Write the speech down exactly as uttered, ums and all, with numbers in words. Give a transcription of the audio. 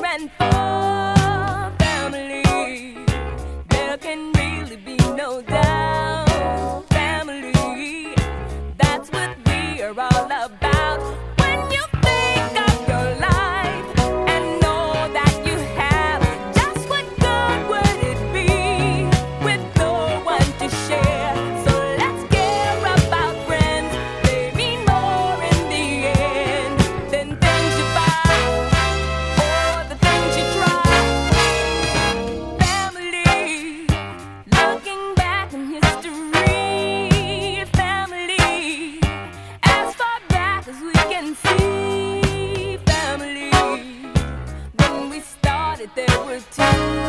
and for family. There can really be no doubt. Family, that's what we are all about. When you think of your life and know that you have, just what good would it be with no one to share? So let's care about friends. They mean more in the end than things you buy or the things you try. Family, looking back in history. Family, as far back as we can see. Family, when we started there were two.